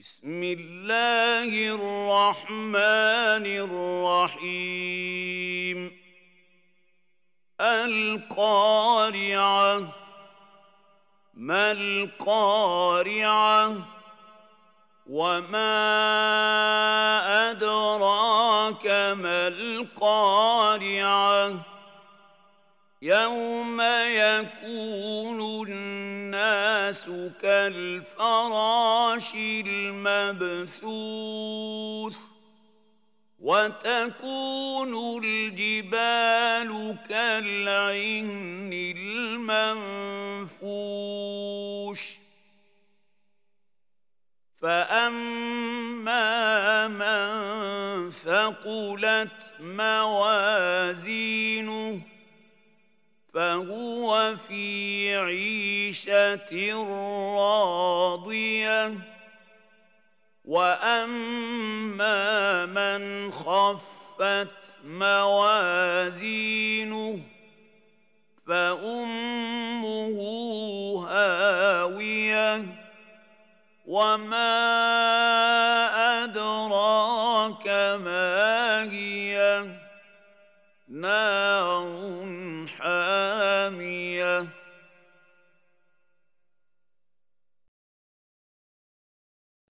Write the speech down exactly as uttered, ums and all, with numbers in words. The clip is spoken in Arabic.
بسم الله الرحمن الرحيم القارعة ما القارعة وما أدراك ما القارعة يوم يكون الناس كالفراش المبثوث وتكون الجبال كالعهن المنفوش فأما من ثقلت موازينه فهو في عيشة راضية وأما من خفت موازينه فأمه هاوية وما أدراك ما هي نار حامية